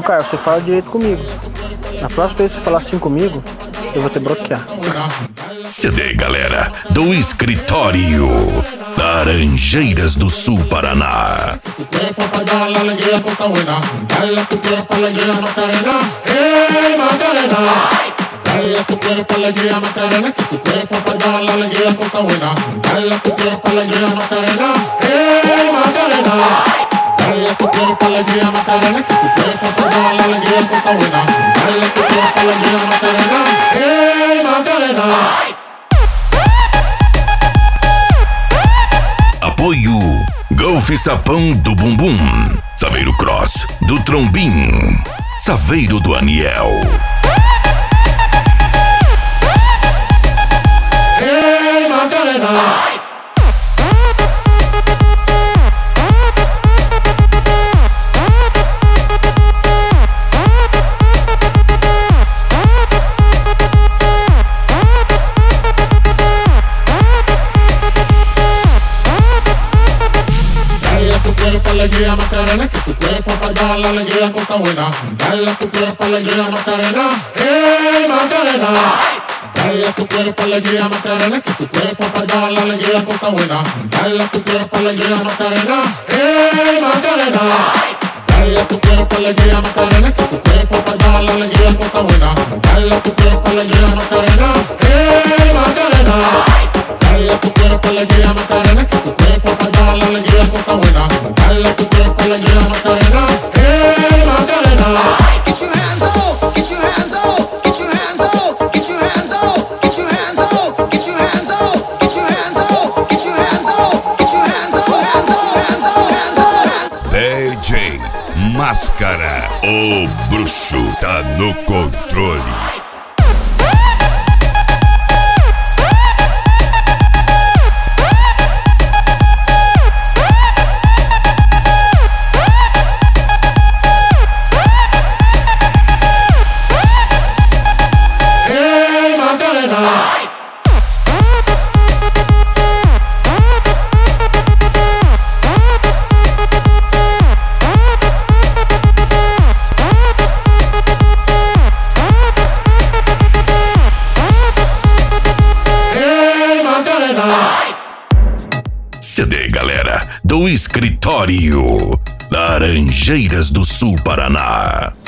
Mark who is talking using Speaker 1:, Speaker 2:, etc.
Speaker 1: Carlos, você fala direito comigo. Na próxima vez que você falar assim comigo, eu vou te bloquear.
Speaker 2: CD, galera, do Escritório, Laranjeiras do Sul, Paraná.
Speaker 3: Dale tu cuerpo alegría Macarena, que tu cuerpo para dar la alegría cosa buena. Dale tu cuerpo alegría Macarena, Macarena. Dale tu cuerpo alegría Macarena, que tu cuerpo para dar la alegría cosa buena. Dale tu cuerpo alegría Macarena, Macarena.
Speaker 2: Apoio Golf Sapão do Bumbum, Saveiro Cross do Trombim, Saveiro do Aniel.
Speaker 3: Alegría Macarena, que tu cuerpo para dar la alegría cosa buena. Dale tu cuerpo alegría Macarena, Macarena. Dale tu cuerpo alegría Macarena, que tu cuerpo para dar la alegría cosa buena. Dale tu cuerpo alegría Macarena, Macarena. Dale tu cuerpo alegría Macarena, que tu cuerpo para dar la alegría cosa buena. Dale tu cuerpo alegría Macarena, Macarena. Dale tu cuerpo alegría Macarena, que tu cuerpo para dar la alegría cosa buena. Dale tu cuerpo alegría Macarena, Macarena.
Speaker 4: Get your hands up, get your hands up, get your hands up, get your hands up, get your hands up, get your hands up, get your hands up, get your hands up, get your hands up, hands up, hands up, hands up, hands up.
Speaker 2: DJ Máscara, o bruxo tá no controle. CD, galera, do Escritório, Laranjeiras do Sul, Paraná.